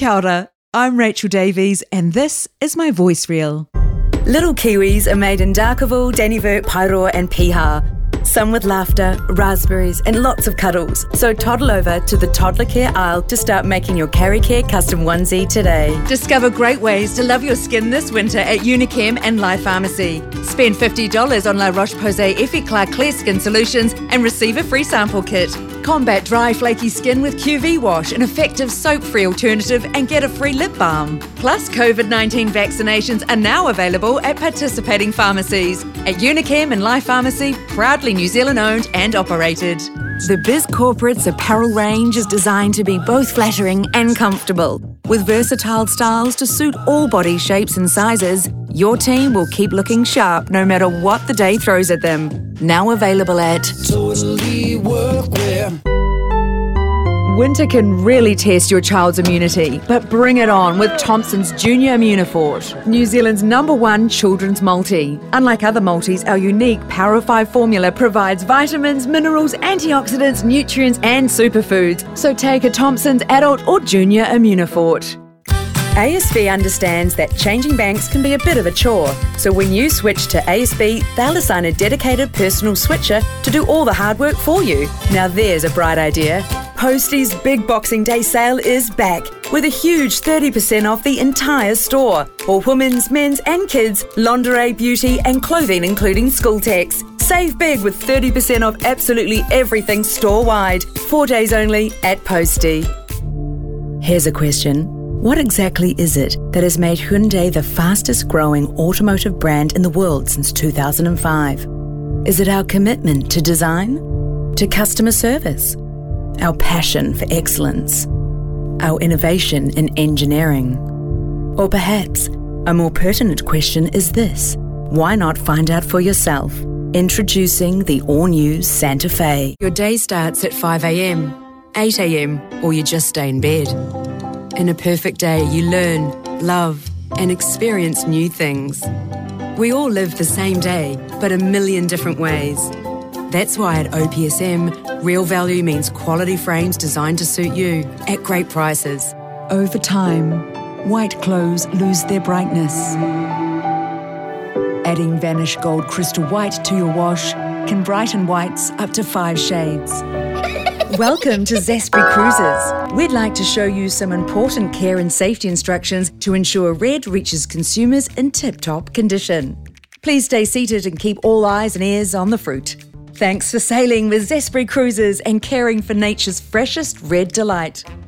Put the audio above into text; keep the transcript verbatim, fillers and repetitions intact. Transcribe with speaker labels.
Speaker 1: Kia ora, I'm Rachel Davies and this is my voice reel.
Speaker 2: Little Kiwis are made in Darkerville, Dannyvert, Pairoa and Piha. Some with laughter, raspberries and lots of cuddles. So toddle over to the toddler care aisle to start making your Carry Care custom onesie today.
Speaker 1: Discover great ways to love your skin this winter at Unichem and Life Pharmacy. Spend fifty dollars on La Roche-Posay Effaclar Clear Skin Solutions and receive a free sample kit. Combat dry, flaky skin with Q V Wash, an effective soap-free alternative, and get a free lip balm. Plus, COVID nineteen vaccinations are now available at participating pharmacies. At Unichem and Life Pharmacy, proudly New Zealand owned and operated.
Speaker 2: The Biz Corporate's apparel range is designed to be both flattering and comfortable. With versatile styles to suit all body shapes and sizes, your team will keep looking sharp no matter what the day throws at them. Now available at
Speaker 3: Totally Workwear.
Speaker 1: Winter can really test your child's immunity, but bring it on with Thompson's Junior Immunifort, New Zealand's number one children's multi. Unlike other multis, our unique Power of Five formula provides vitamins, minerals, antioxidants, nutrients and superfoods. So take a Thompson's Adult or Junior Immunifort.
Speaker 2: A S B understands that changing banks can be a bit of a chore. So when you switch to A S B, they'll assign a dedicated personal switcher to do all the hard work for you. Now there's a bright idea. Postie's Big Boxing Day sale is back with a huge thirty percent off the entire store. For women's, men's and kids, lingerie, beauty and clothing including school tax. Save big with thirty percent off absolutely everything store-wide. Four days only at Postie. Here's a question. What exactly is it that has made Hyundai the fastest growing automotive brand in the world since two thousand five? Is it our commitment to design? To customer service? Our passion for excellence? Our innovation in engineering? Or perhaps a more pertinent question is this: why not find out for yourself? Introducing the all-new Santa Fe. Your day starts at five a.m, eight a.m, or you just stay in bed. In a perfect day, you learn, love, and experience new things. We all live the same day, but a million different ways. That's why at O P S M, real value means quality frames designed to suit you at great prices.
Speaker 1: Over time, white clothes lose their brightness. Adding Vanish Gold Crystal White to your wash can brighten whites up to five shades. Welcome to Zespri Cruises. We'd like to show you some important care and safety instructions to ensure Red reaches consumers in tip-top condition. Please stay seated and keep all eyes and ears on the fruit. Thanks for sailing with Zespri Cruises and caring for nature's freshest red delight.